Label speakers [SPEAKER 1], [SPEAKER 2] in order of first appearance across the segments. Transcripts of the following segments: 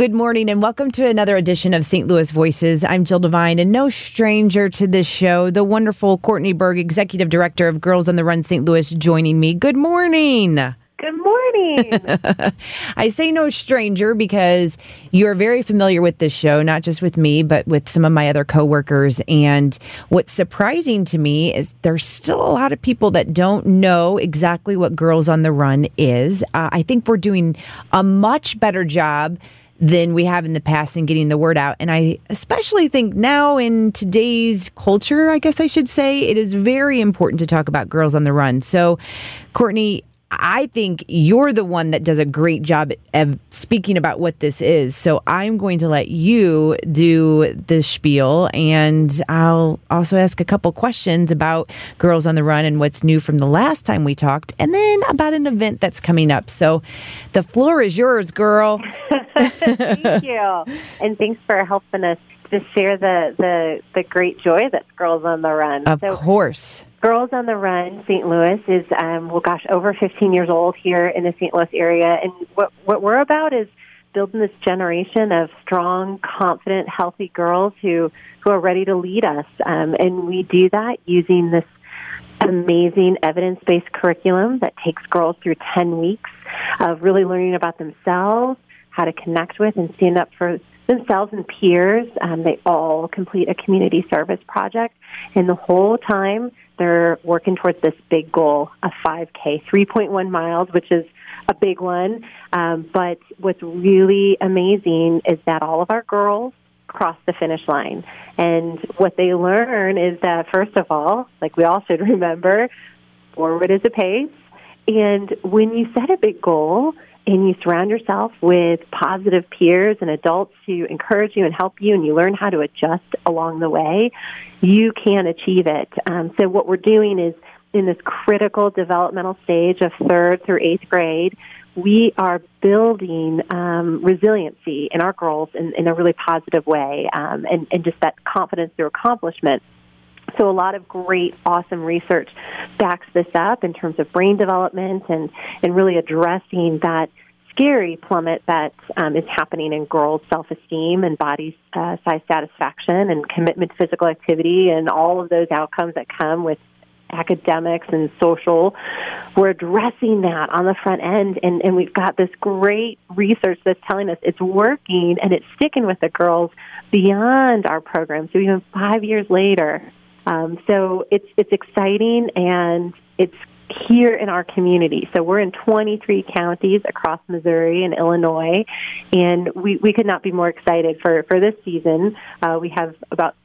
[SPEAKER 1] Good morning and welcome to another edition of St. Louis Voices. I'm Jill Devine, and no stranger to this show, the wonderful Courtney Berg, Executive Director of Girls on the Run St. Louis, joining me. Good morning.
[SPEAKER 2] Good morning.
[SPEAKER 1] I say no stranger because you're very familiar with this show, not just with me, but with some of my other coworkers. And what's surprising to me is there's still a lot of people that don't know exactly what Girls on the Run is. I think we're doing a much better job than we have in the past in getting the word out. And I especially think now in today's culture, I guess I should say, it is very important to talk about Girls on the Run. So, Courtney, I think you're the one that does a great job of speaking about what this is. So I'm going to let you do the spiel, and I'll also ask a couple questions about Girls on the Run and what's new from the last time we talked, and then about an event that's coming up. So the floor is yours, girl.
[SPEAKER 2] Thank you. And thanks for helping us to share the great joy that's Girls on the Run.
[SPEAKER 1] Of course.
[SPEAKER 2] Girls on the Run St. Louis is, over 15 years old here in the St. Louis area. And what we're about is building this generation of strong, confident, healthy girls who are ready to lead us. And we do that using this amazing evidence-based curriculum that takes girls through 10 weeks of really learning about themselves, how to connect with and stand up for themselves and peers. They all complete a community service project. And the whole time, they're working towards this big goal, a 5K, 3.1 miles, which is a big one. But what's really amazing is that all of our girls cross the finish line. And what they learn is that, first of all, like we all should remember, forward is a pace. And when you set a big goal and you surround yourself with positive peers and adults who encourage you and help you, and you learn how to adjust along the way, you can achieve it. So what we're doing is, in this critical developmental stage of 3rd through 8th grade, we are building resiliency in our girls in a really positive way, and just that confidence through accomplishment. So a lot of great, awesome research backs this up in terms of brain development and really addressing that scary plummet that is happening in girls' self-esteem and body size satisfaction and commitment to physical activity and all of those outcomes that come with academics and social. We're addressing that on the front end, and we've got this great research that's telling us it's working and it's sticking with the girls beyond our program, so even 5 years later. So it's exciting, and it's here in our community. So we're in 23 counties across Missouri and Illinois, and we could not be more excited for this season. We have about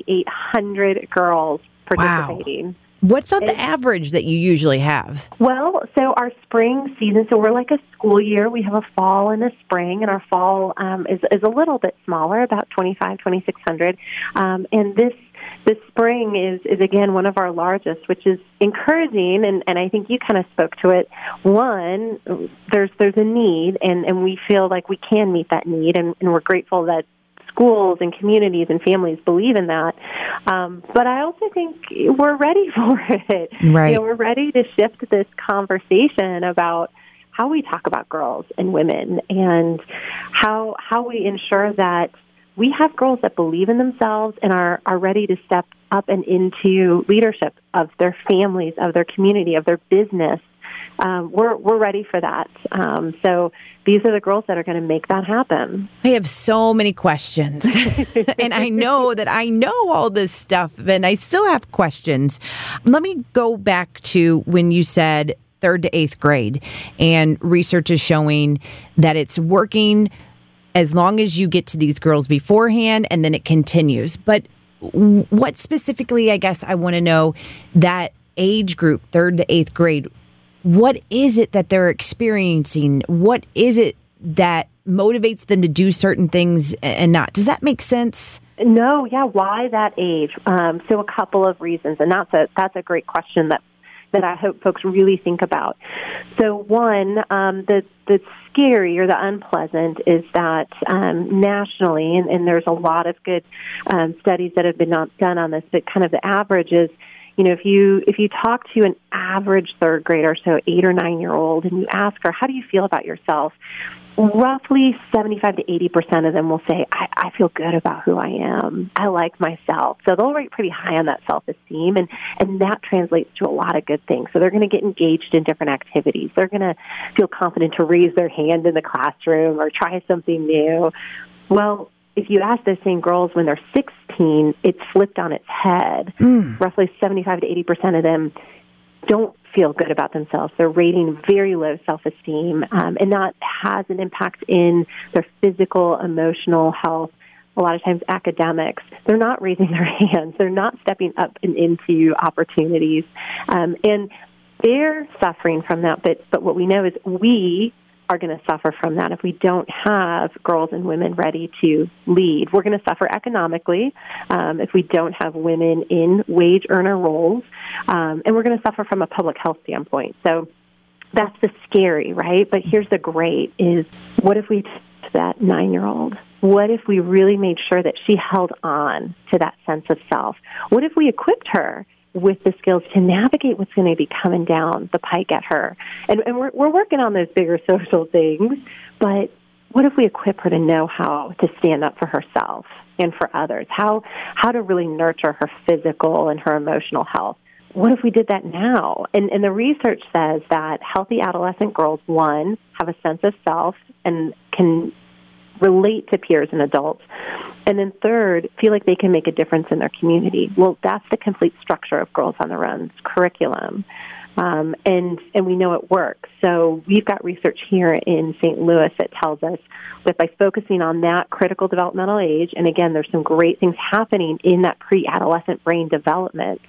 [SPEAKER 2] 3,800 girls participating.
[SPEAKER 1] Wow. What's the average that you usually have?
[SPEAKER 2] Well, so our spring season, so we're like a school year. We have a fall and a spring, and our fall is a little bit smaller, about 2,600. And this spring is again one of our largest, which is encouraging, and I think you kind of spoke to it. One, there's a need, and we feel like we can meet that need, and we're grateful that schools and communities and families believe in that. But I also think we're ready for it.
[SPEAKER 1] Right.
[SPEAKER 2] We're ready to shift this conversation about how we talk about girls and women, and how we ensure that we have girls that believe in themselves and are ready to step up and into leadership of their families, of their community, of their business. We're ready for that. So these are the girls that are going to make that happen.
[SPEAKER 1] I have so many questions, and I know that I know all this stuff, and I still have questions. Let me go back to when you said 3rd to 8th grade, and research is showing that it's working as long as you get to these girls beforehand, and then it continues. But what specifically, I guess I want to know, that age group, 3rd to 8th grade, what is it that they're experiencing? What is it that motivates them to do certain things and not? Does that make sense?
[SPEAKER 2] No, yeah. Why that age? So a couple of reasons, and that's a great question that I hope folks really think about. So one, the scary or the unpleasant is that nationally, and there's a lot of good studies that have been done on this, but kind of the average is, if you talk to an average 3rd grader, so 8 or 9 year old, and you ask her, how do you feel about yourself? roughly 75 to 80% of them will say, I feel good about who I am. I like myself. So they'll rate pretty high on that self-esteem, and that translates to a lot of good things. So they're going to get engaged in different activities. They're going to feel confident to raise their hand in the classroom or try something new. Well, if you ask those same girls when they're 16, it's flipped on its head. Roughly 75 to 80% of them don't feel good about themselves. They're rating very low self-esteem, and that has an impact in their physical, emotional health, a lot of times academics. They're not raising their hands. They're not stepping up and into opportunities, and they're suffering from that. But what we know is we are going to suffer from that if we don't have girls and women ready to lead. We're going to suffer economically if we don't have women in wage earner roles, and we're going to suffer from a public health standpoint. So that's the scary, right? But here's the great is, what if we took that 9-year-old? What if we really made sure that she held on to that sense of self? What if we equipped her with the skills to navigate what's going to be coming down the pike at her? And we're working on those bigger social things, but what if we equip her to know how to stand up for herself and for others, how to really nurture her physical and her emotional health? What if we did that now? And the research says that healthy adolescent girls, one, have a sense of self and can relate to peers and adults, and then third, feel like they can make a difference in their community. Well, that's the complete structure of Girls on the Run's curriculum, and we know it works. So we've got research here in St. Louis that tells us that by focusing on that critical developmental age, and again, there's some great things happening in that pre-adolescent brain development,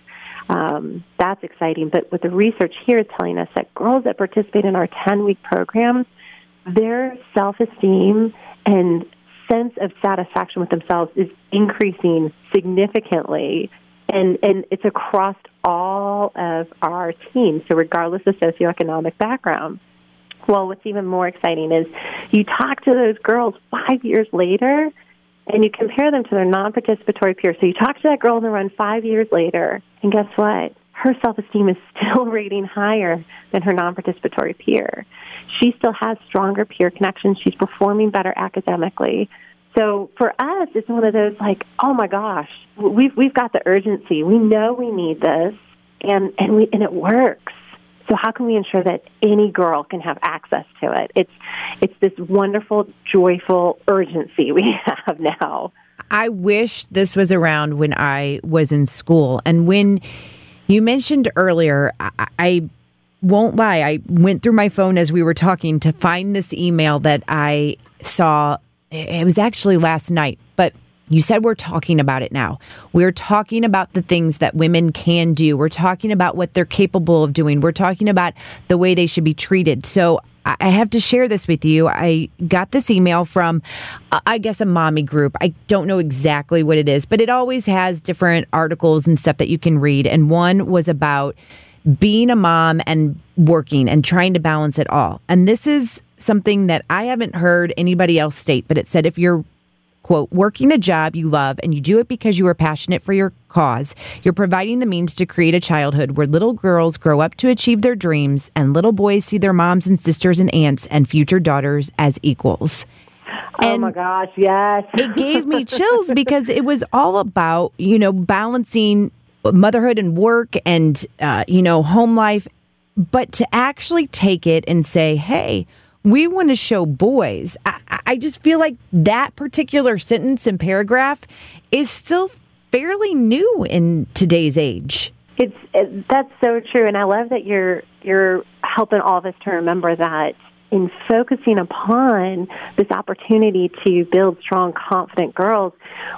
[SPEAKER 2] that's exciting. But what the research here is telling us that girls that participate in our 10-week program, their self-esteem and sense of satisfaction with themselves is increasing significantly, and it's across all of our teams, so regardless of socioeconomic background. Well, what's even more exciting is you talk to those girls 5 years later, and you compare them to their non-participatory peers. So you talk to that girl on the run 5 years later, and guess what? Her self-esteem is still rating higher than her non-participatory peer. She still has stronger peer connections. She's performing better academically. So for us, it's one of those like, oh my gosh, we've got the urgency. We know we need this, and it works. So how can we ensure that any girl can have access to it? It's this wonderful, joyful urgency we have now.
[SPEAKER 1] I wish this was around when I was in school. And when you mentioned earlier, I won't lie, I went through my phone as we were talking to find this email that I saw. It was actually last night, but you said we're talking about it now. We're talking about the things that women can do. We're talking about what they're capable of doing. We're talking about the way they should be treated. So I have to share this with you. I got this email from, I guess, a mommy group. I don't know exactly what it is, but it always has different articles and stuff that you can read. And one was about being a mom and working and trying to balance it all. And this is something that I haven't heard anybody else state, but it said if you're, quote, working a job you love and you do it because you are passionate for your cause, you're providing the means to create a childhood where little girls grow up to achieve their dreams and little boys see their moms and sisters and aunts and future daughters as equals.
[SPEAKER 2] Oh, my gosh, yes.
[SPEAKER 1] It gave me chills because it was all about, balancing motherhood and work and, home life. But to actually take it and say, hey, we want to show boys. I just feel like that particular sentence and paragraph is still fairly new in today's age.
[SPEAKER 2] That's so true, and I love that you're helping all of us to remember that in focusing upon this opportunity to build strong, confident girls,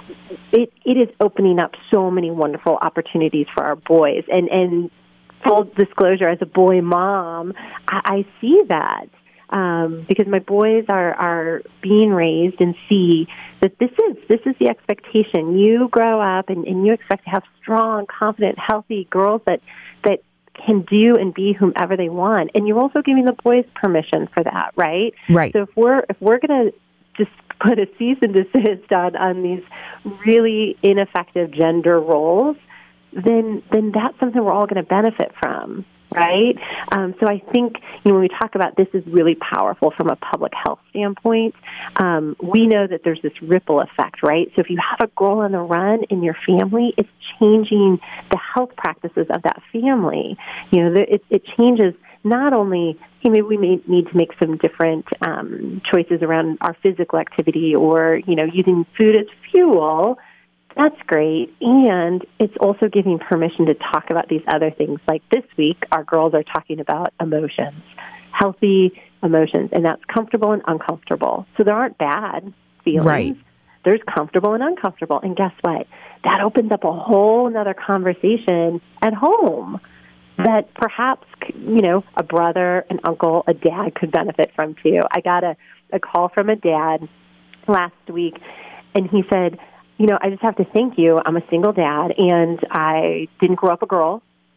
[SPEAKER 2] it is opening up so many wonderful opportunities for our boys. And full disclosure, as a boy mom, I see that. Because my boys are being raised and see that this is the expectation. You grow up and you expect to have strong, confident, healthy girls that can do and be whomever they want. And you're also giving the boys permission for that, right?
[SPEAKER 1] Right.
[SPEAKER 2] So if we're going to just put a cease and desist on these really ineffective gender roles, then that's something we're all going to benefit from. right? So I think, when we talk about this is really powerful from a public health standpoint, we know that there's this ripple effect, right? So if you have a girl on the run in your family, it's changing the health practices of that family. It changes not only, maybe we may need to make some different choices around our physical activity or, using food as fuel. That's great. And it's also giving permission to talk about these other things. Like this week, our girls are talking about emotions, healthy emotions, and that's comfortable and uncomfortable. So there aren't bad feelings.
[SPEAKER 1] Right.
[SPEAKER 2] There's comfortable and uncomfortable. And guess what? That opens up a whole other conversation at home that perhaps, a brother, an uncle, a dad could benefit from too. I got a call from a dad last week, and he said, I just have to thank you. I'm a single dad, and I didn't grow up a girl,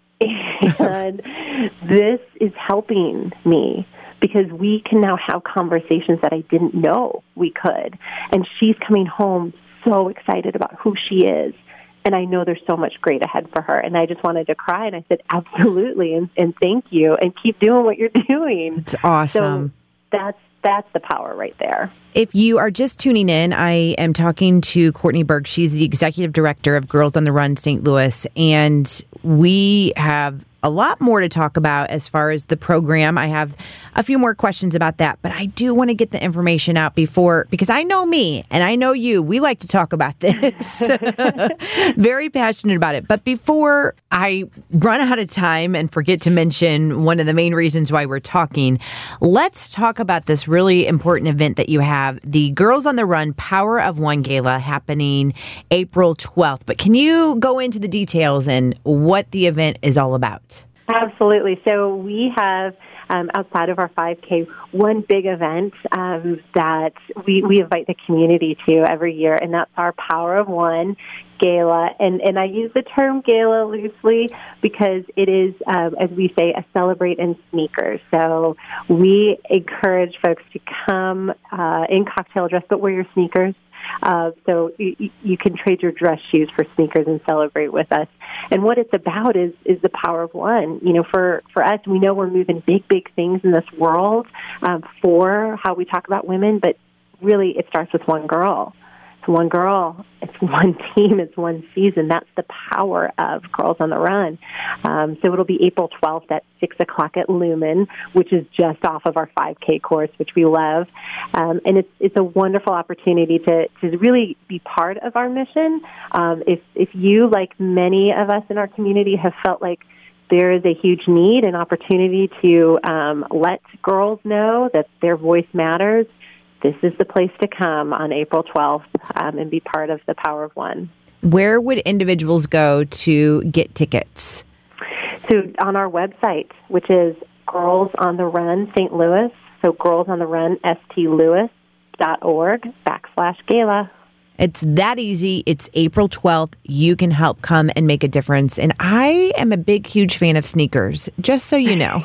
[SPEAKER 2] and this is helping me because we can now have conversations that I didn't know we could. And she's coming home so excited about who she is, and I know there's so much great ahead for her. And I just wanted to cry, and I said, absolutely, and thank you, and keep doing what you're doing.
[SPEAKER 1] It's awesome.
[SPEAKER 2] So that's the power right there.
[SPEAKER 1] If you are just tuning in, I am talking to Courtney Berg. She's the executive director of Girls on the Run St. Louis, and we have a lot more to talk about as far as the program. I have a few more questions about that, but I do want to get the information out because I know me and I know you. We like to talk about this. Very passionate about it. But before I run out of time and forget to mention one of the main reasons why we're talking, let's talk about this really important event that you have, the Girls on the Run Power of One Gala, happening April 12th. But can you go into the details and what the event is all about?
[SPEAKER 2] Absolutely. So we have, outside of our 5K, one big event that we invite the community to every year, and that's our Power of One Gala. And I use the term gala loosely because it is, as we say, a celebrate in sneakers. So we encourage folks to come in cocktail dress, but wear your sneakers. So you can trade your dress shoes for sneakers and celebrate with us. And what it's about is the power of one. For us, we know we're moving big things in this world for how we talk about women, but really it starts with one girl. It's one girl. It's one team. It's one season. That's the power of Girls on the Run. So it'll be April 12th at 6 o'clock at Lumen, which is just off of our 5K course, which we love. And it's a wonderful opportunity to really be part of our mission. If you, like many of us in our community, have felt like there is a huge need and opportunity to let girls know that their voice matters, this is the place to come on April 12th and be part of the Power of One.
[SPEAKER 1] Where would individuals go to get tickets?
[SPEAKER 2] So on our website, which is Girls on the Run St. Louis, so Girls on the Run stlouis.org/gala.
[SPEAKER 1] It's that easy. It's April 12th. You can help come and make a difference. And I am a big, huge fan of sneakers, just so you know.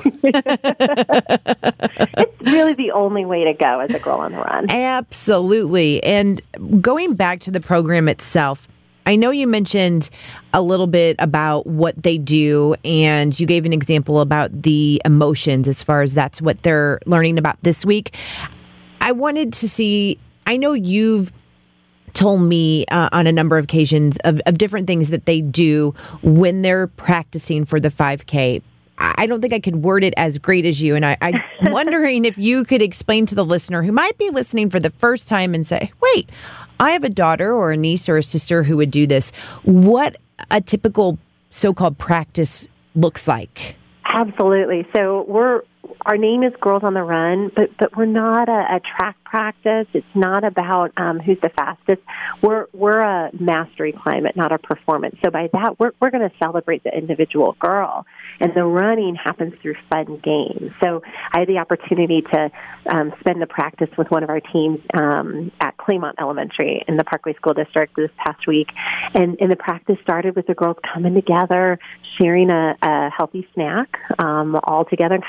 [SPEAKER 2] It's really the only way to go as a girl on the run.
[SPEAKER 1] Absolutely. And going back to the program itself, I know you mentioned a little bit about what they do, and you gave an example about the emotions as far as that's what they're learning about this week. I wanted to see, I know you've told me on a number of occasions of different things that they do when they're practicing for the 5K. I don't think I could word it as great as you, and I'm wondering if you could explain to the listener who might be listening for the first time and say, wait, I have a daughter or a niece or a sister who would do this, what a typical so-called practice looks like.
[SPEAKER 2] Absolutely. So our name is Girls on the Run, but we're not a track practice. It's not about who's the fastest. We're a mastery climate, not a performance. So by that, we're going to celebrate the individual girl, and the running happens through fun games. So I had the opportunity to spend the practice with one of our teams at Claymont Elementary in the Parkway School District this past week, and the practice started with the girls coming together, sharing a healthy snack all together, and kind of just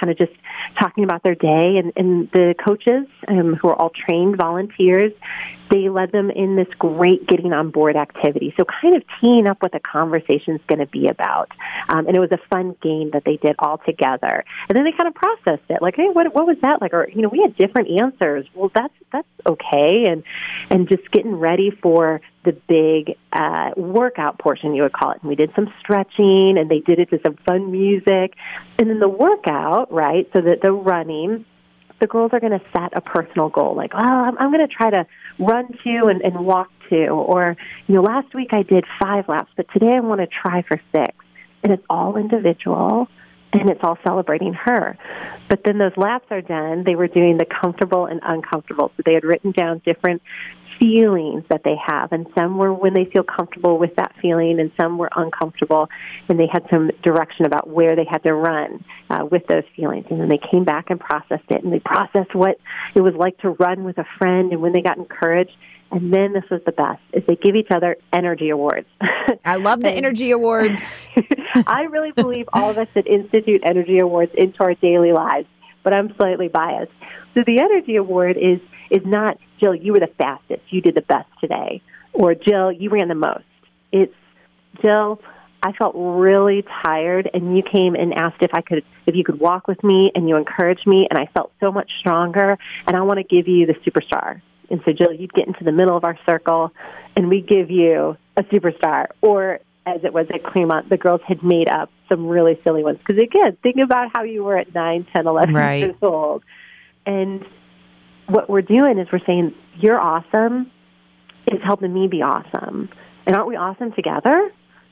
[SPEAKER 2] talking about their day. And the coaches, who are all trained volunteers, they led them in this great getting on board activity. So kind of teeing up what the conversation's going to be about. And it was a fun game that they did all together. And then they kind of processed it, like, hey, what was that like? Or, we had different answers. Well, that's okay. And just getting ready for the big workout portion, you would call it. And we did some stretching, and they did it to some fun music. And then the workout, right, so that the running, the girls are going to set a personal goal, like, well, I'm going to try to run 2 and walk 2. Or, last week I did 5 laps, but today I want to try for 6. And it's all individual, and it's all celebrating her. But then those laps are done. They were doing the comfortable and uncomfortable. So they had written down different feelings that they have, and some were when they feel comfortable with that feeling, and some were uncomfortable, and they had some direction about where they had to run with those feelings. And then they came back and processed it, and they processed what it was like to run with a friend and when they got encouraged. And then this was the best, is they give each other energy awards.
[SPEAKER 1] I love the energy awards.
[SPEAKER 2] I really believe all of us should institute energy awards into our daily lives, but I'm slightly biased. So the energy award is not, Jill, you were the fastest, you did the best today, or Jill, you ran the most. It's, Jill, I felt really tired, and you came and asked if you could walk with me, and you encouraged me, and I felt so much stronger, and I want to give you the superstar. And so, Jill, you'd get into the middle of our circle, and we give you a superstar. Or, as it was at Claremont, the girls had made up some really silly ones. Because, again, think about how you were at 9, 10, 11 years old. And what we're doing is we're saying, you're awesome. It's helping me be awesome. And aren't we awesome together?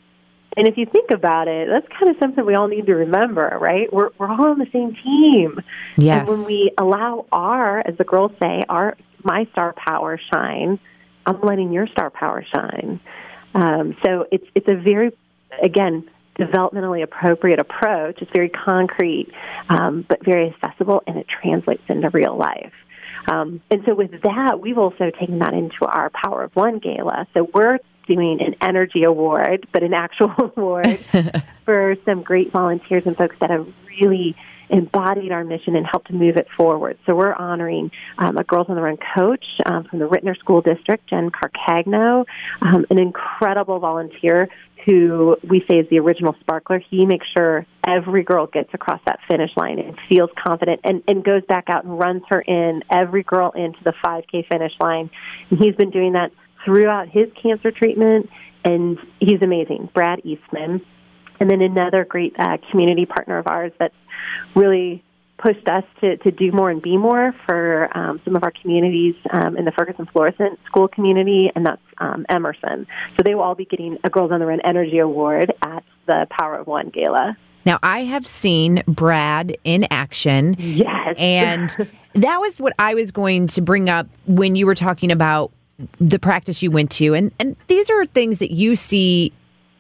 [SPEAKER 2] And if you think about it, that's kind of something we all need to remember, right? We're all on the same team.
[SPEAKER 1] Yes.
[SPEAKER 2] And when we allow as the girls say, my star power shine, I'm letting your star power shine. So it's a very, again, developmentally appropriate approach. It's very concrete, but very accessible, and it translates into real life. And so with that, we've also taken that into our Power of One Gala. So we're doing an energy award, but an actual award for some great volunteers and folks that have really embodied our mission and helped to move it forward. So we're honoring a Girls on the Run coach from the Rittner School District, Jen Carcagno, an incredible volunteer who we say is the original sparkler. He makes sure every girl gets across that finish line and feels confident and goes back out and runs every girl into the 5K finish line. And he's been doing that throughout his cancer treatment, and he's amazing, Brad Eastman. And then another great community partner of ours that's really pushed us to do more and be more for some of our communities in the Ferguson-Florissant school community, and that's Emerson. So they will all be getting a Girls on the Run Energy Award at the Power of One Gala.
[SPEAKER 1] Now, I have seen Brad in action.
[SPEAKER 2] Yes.
[SPEAKER 1] And that was what I was going to bring up when you were talking about the practice you went to. And these are things that you see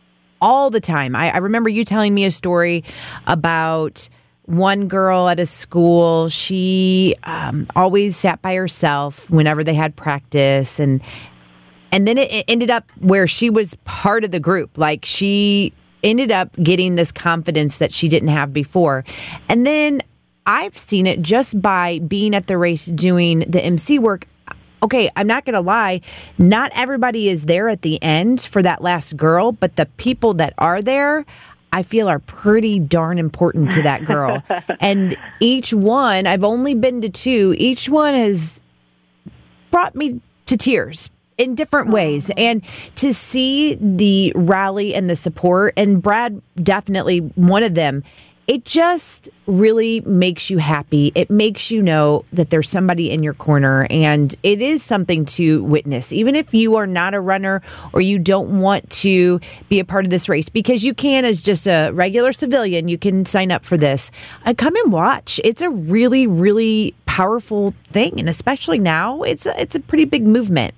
[SPEAKER 1] all the time. I remember you telling me a story about one girl at a school. She always sat by herself whenever they had practice. And then it ended up where she was part of the group. Like, she ended up getting this confidence that she didn't have before. And then I've seen it just by being at the race doing the MC work. Okay, I'm not going to lie, not everybody is there at the end for that last girl, but the people that are there, I feel, are pretty darn important to that girl. And each one, I've only been to 2, each one has brought me to tears in different ways. And to see the rally and the support, and Brad definitely one of them, it just really makes you happy. It makes you know that there's somebody in your corner, and it is something to witness, even if you are not a runner or you don't want to be a part of this race, because you can, as just a regular civilian, you can sign up for this. Come and watch. It's a really, really powerful thing, and especially now, it's a pretty big movement.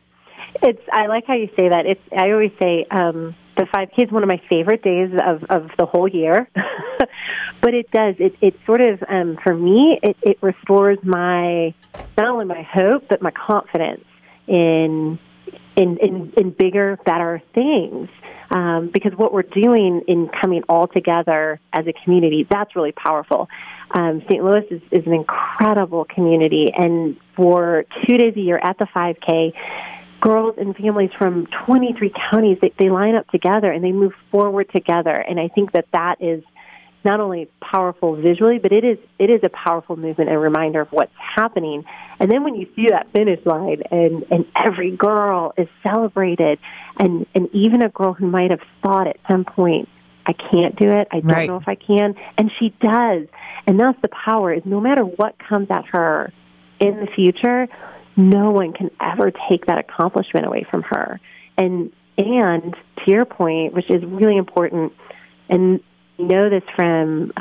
[SPEAKER 2] I like how you say that. I always say the 5K is one of my favorite days of the whole year. But it does. It sort of, for me, it restores not only my hope, but my confidence in in bigger, better things. Because what we're doing in coming all together as a community, that's really powerful. St. Louis is an incredible community, and for 2 days a year at the 5K, girls and families from 23 counties, they line up together and they move forward together. And I think that is not only powerful visually, but it is a powerful movement and reminder of what's happening. And then when you see that finish line and every girl is celebrated, and even a girl who might have thought at some point, I can't do it, I don't know if I can, and she does. And that's the power, is no matter what comes at her in the future, no one can ever take that accomplishment away from her. And to your point, which is really important, and we know this from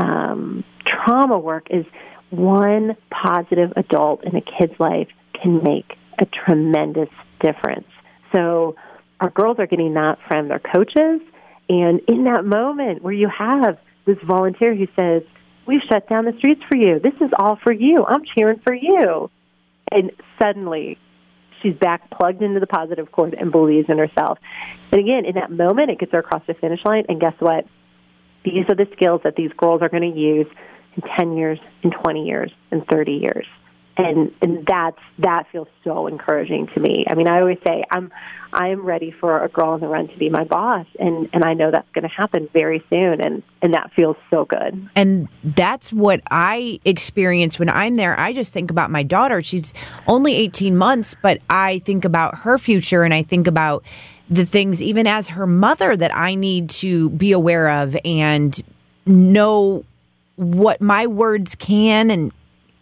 [SPEAKER 2] trauma work, is one positive adult in a kid's life can make a tremendous difference. So our girls are getting that from their coaches, and in that moment where you have this volunteer who says, we've shut down the streets for you, this is all for you, I'm cheering for you, and suddenly she's back plugged into the positive cord and believes in herself. And again, in that moment, it gets her across the finish line, and guess what? These are the skills that these girls are going to use in 10 years, in 20 years, in 30 years. And that feels so encouraging to me. I mean, I always say I am ready for a girl on the run to be my boss, and I know that's going to happen very soon, and that feels so good.
[SPEAKER 1] And that's what I experience when I'm there. I just think about my daughter. She's only 18 months, but I think about her future, and I think about the things, even as her mother, that I need to be aware of and know what my words can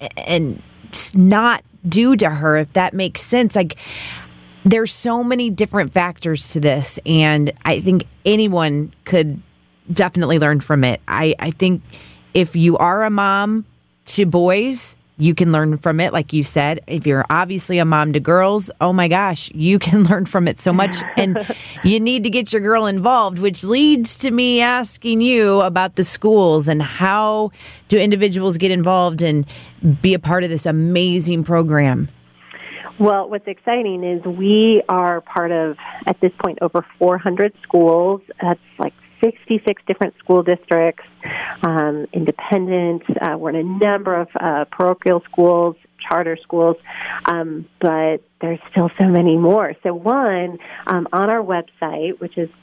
[SPEAKER 1] and not do to her, if that makes sense. Like, there's so many different factors to this, and I think anyone could definitely learn from it. I think if you are a mom to boys, you can learn from it, like you said. If you're obviously a mom to girls, oh my gosh, you can learn from it so much. And you need to get your girl involved, which leads to me asking you about the schools and how do individuals get involved and be a part of this amazing program?
[SPEAKER 2] Well, what's exciting is we are part of, at this point, over 400 schools. That's like 66 different school districts, independent. We're in a number of parochial schools, charter schools, but there's still so many more. So one, on our website, which is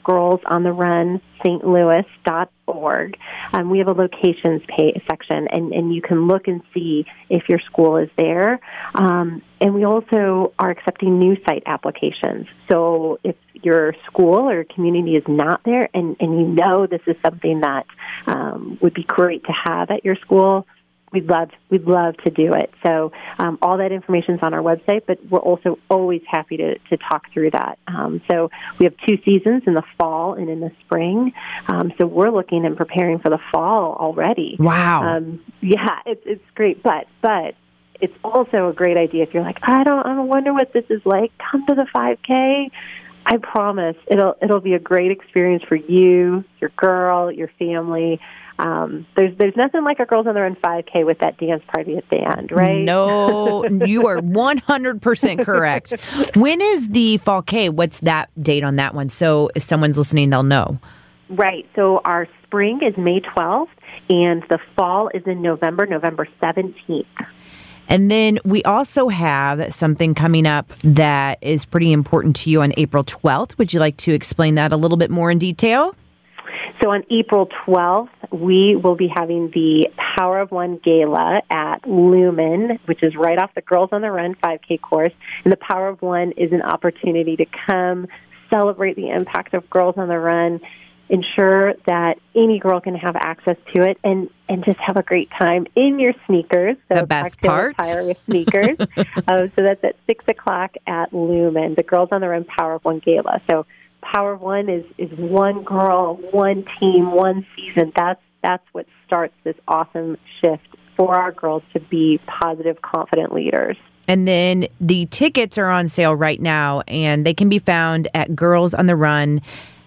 [SPEAKER 2] girlsontherunstlouis.org, we have a locations section, and you can look and see if your school is there. And we also are accepting new site applications. So if your school or community is not there, and you know this is something that would be great to have at your school, we'd love to do it. So all that information is on our website, but we're also always happy to talk through that. So we have 2 seasons, in the fall and in the spring. So we're looking and preparing for the fall already.
[SPEAKER 1] Wow.
[SPEAKER 2] Yeah, it's great, but it's also a great idea if you're like, I don't wonder what this is like. Come to the 5K. I promise it'll be a great experience for you, your girl, your family. There's nothing like a Girls on the Run 5K with that dance party at the end, right?
[SPEAKER 1] No, you are 100% correct. When is the Fall K? What's that date on that one? So if someone's listening, they'll know.
[SPEAKER 2] Right. So our spring is May 12th, and the fall is in November 17th.
[SPEAKER 1] And then we also have something coming up that is pretty important to you on April 12th. Would you like to explain that a little bit more in detail?
[SPEAKER 2] So on April 12th, we will be having the Power of One Gala at Lumen, which is right off the Girls on the Run 5K course. And the Power of One is an opportunity to come celebrate the impact of Girls on the Run, ensure that any girl can have access to it, and just have a great time in your sneakers. So
[SPEAKER 1] the best part.
[SPEAKER 2] With sneakers. So that's at 6 o'clock at Lumen, the Girls on the Run Power of One Gala. So Power of One is one girl, one team, one season. That's what starts this awesome shift for our girls to be positive, confident leaders.
[SPEAKER 1] And then the tickets are on sale right now, and they can be found at Girls on the Run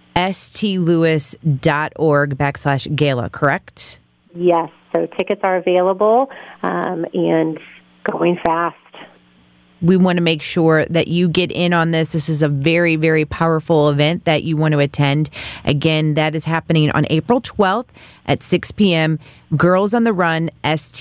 [SPEAKER 1] stlouis.org/gala, correct?
[SPEAKER 2] Yes. So tickets are available and going fast.
[SPEAKER 1] we want to make sure that you get in on this. This is a very, very powerful event that you want to attend. Again, that is happening on April 12th at 6 p.m. Girls on the Run,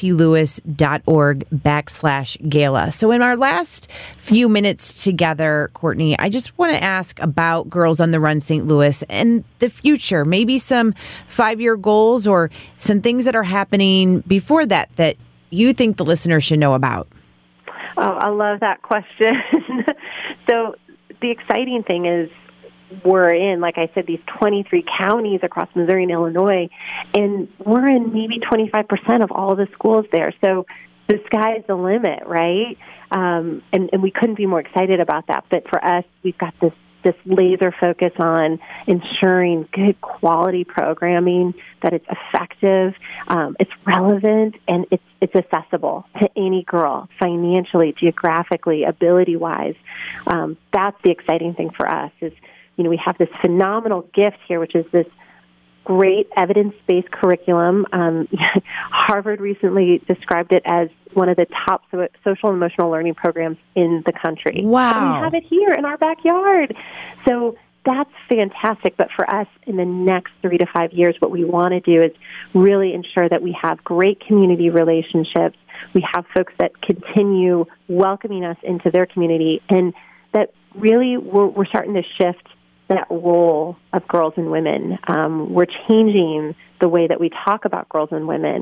[SPEAKER 1] stlewis.org/gala. So in our last few minutes together, Courtney, I just want to ask about Girls on the Run St. Louis and the future, maybe some 5-year goals or some things that are happening before that you think the listeners should know about.
[SPEAKER 2] Oh, I love that question. So the exciting thing is we're in, like I said, these 23 counties across Missouri and Illinois, and we're in maybe 25% of all the schools there. So the sky's the limit, right? And we couldn't be more excited about that. But for us, we've got this laser focus on ensuring good quality programming, that it's effective, it's relevant, and it's accessible to any girl, financially, geographically, ability-wise. That's the exciting thing for us is, we have this phenomenal gift here, which is this great evidence-based curriculum. Harvard recently described it as one of the top social and emotional learning programs in the country.
[SPEAKER 1] Wow.
[SPEAKER 2] And we have it here in our backyard. So that's fantastic. But for us, in the next 3 to 5 years, what we want to do is really ensure that we have great community relationships. We have folks that continue welcoming us into their community, and that really we're starting to shift that role of girls and women. We're changing the way that we talk about girls and women.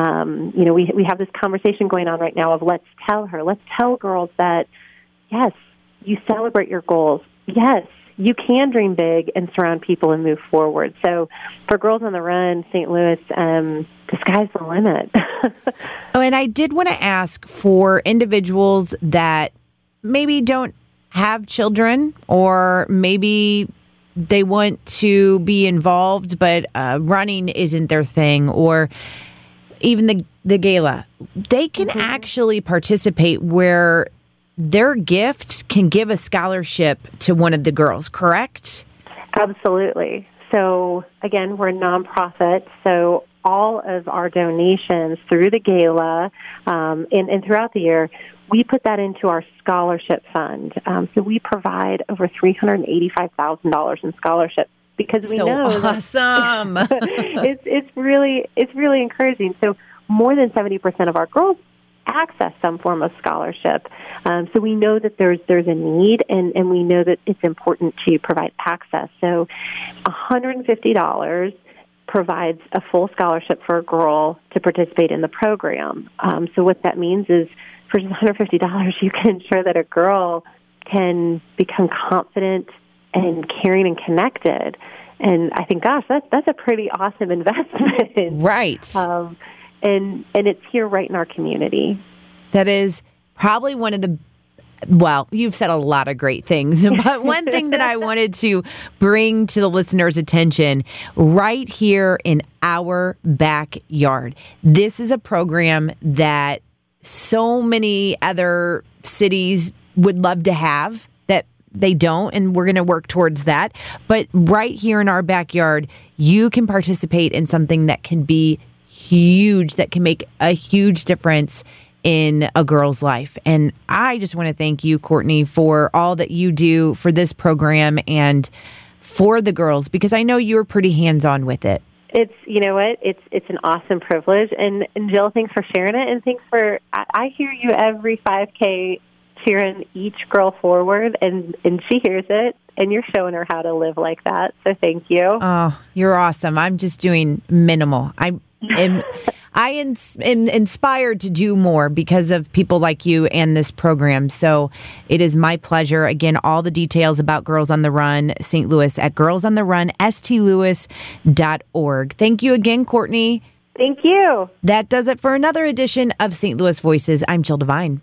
[SPEAKER 2] We have this conversation going on right now of let's tell girls that, yes, you celebrate your goals. Yes, you can dream big and surround people and move forward. So for Girls on the Run, St. Louis, the sky's the limit.
[SPEAKER 1] Oh, and I did want to ask for individuals that maybe don't have children, or maybe they want to be involved, but running isn't their thing, or even the gala. They can actually participate where their gift can give a scholarship to one of the girls, correct?
[SPEAKER 2] Absolutely. So, again, we're a nonprofit, so all of our donations through the gala and throughout the year, we put that into our scholarship fund. So we provide over $385,000 in scholarships because we know
[SPEAKER 1] awesome.
[SPEAKER 2] it's really encouraging. So more than 70% of our girls access some form of scholarship. So we know that there's a need, and we know that it's important to provide access. So $150 provides a full scholarship for a girl to participate in the program. So what that means is for just $150, you can ensure that a girl can become confident and caring and connected. And I think, gosh, that's a pretty awesome investment.
[SPEAKER 1] Right.
[SPEAKER 2] And it's here right in our community.
[SPEAKER 1] That is probably one of the, well, you've said a lot of great things, but one thing that I wanted to bring to the listeners' attention right here in our backyard. This is a program that so many other cities would love to have that they don't, and we're going to work towards that. But right here in our backyard, you can participate in something that can be huge, that can make a huge difference in a girl's life. And I just want to thank you, Courtney, for all that you do for this program and for the girls, because I know you're pretty hands-on with it.
[SPEAKER 2] It's, you know what, it's an awesome privilege. And Jill, thanks for sharing it. And thanks for, I hear you every 5K cheering each girl forward, and she hears it, and you're showing her how to live like that. So thank you.
[SPEAKER 1] Oh, you're awesome. I'm just doing minimal. I am inspired to do more because of people like you and this program. So it is my pleasure. Again, all the details about Girls on the Run St. Louis at girlsontherun, stlewis.org. Thank you again, Courtney.
[SPEAKER 2] Thank you.
[SPEAKER 1] That does it for another edition of St. Louis Voices. I'm Jill Devine.